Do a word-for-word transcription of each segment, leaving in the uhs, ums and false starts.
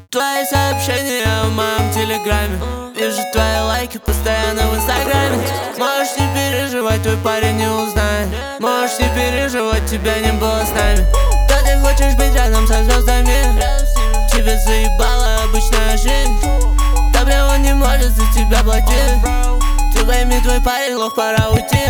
Твои сообщения в моем телеграме, вижу твои лайки постоянно в инстаграме. Можешь не переживать, твой парень не узнает. Можешь не переживать, тебя не было с нами. Да ты хочешь быть рядом со звездами, тебе заебала обычная жизнь. Да бля, он не может за тебя платить. Ты пойми, твой парень лох, пора уйти.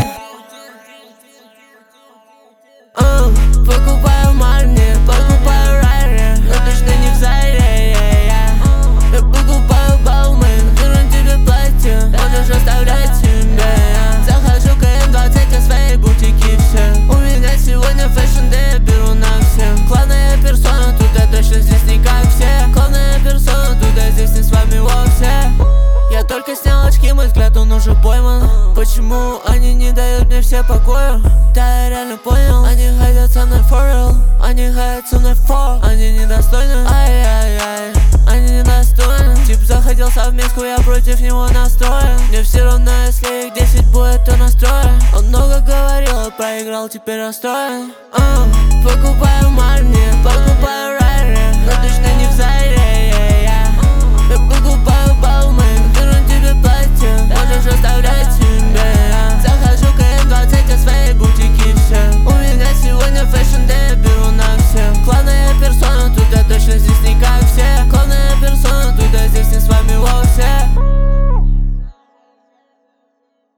uh, Покупаю марни, покупаю райри, но точно не в Заре. Я покупаю Бауман, верну тебе платье, можешь оставлять себя. Захожу к эм двадцать, а своей бутики все. У меня сегодня фэшн дэй, я беру на всех. Главная персона тут, я точно здесь не как все. Главная персона тут, я здесь не с вами вовсе. Я только снял очки, мой взгляд, он уже пойман. Почему они не дают мне все покоя? Да, я реально понял. Они хотят со мной for real, они хотят со мной for. Они недостойны, ай-яй-яй, они недостойны. Тип заходил в совместку, я против него настроен. Мне все равно, если их десять будет, то настроен. Он много говорил, а проиграл, теперь расстроен. uh, Покупаю марни, покупаю